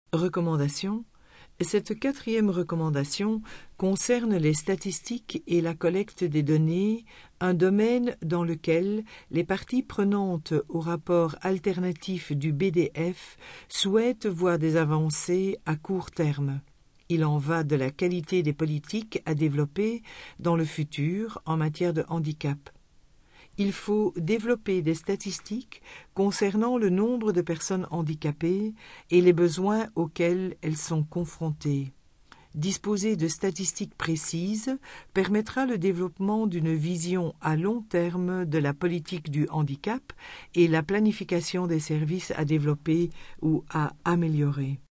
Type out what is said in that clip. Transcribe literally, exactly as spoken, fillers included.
Recommandation. Cette quatrième recommandation concerne les statistiques et la collecte des données, un domaine dans lequel les parties prenantes au rapport alternatif du B D F souhaitent voir des avancées à court terme. Il en va de la qualité des politiques à développer dans le futur en matière de handicap. Il faut développer des statistiques concernant le nombre de personnes handicapées et les besoins auxquels elles sont confrontées. Disposer de statistiques précises permettra le développement d'une vision à long terme de la politique du handicap et la planification des services à développer ou à améliorer.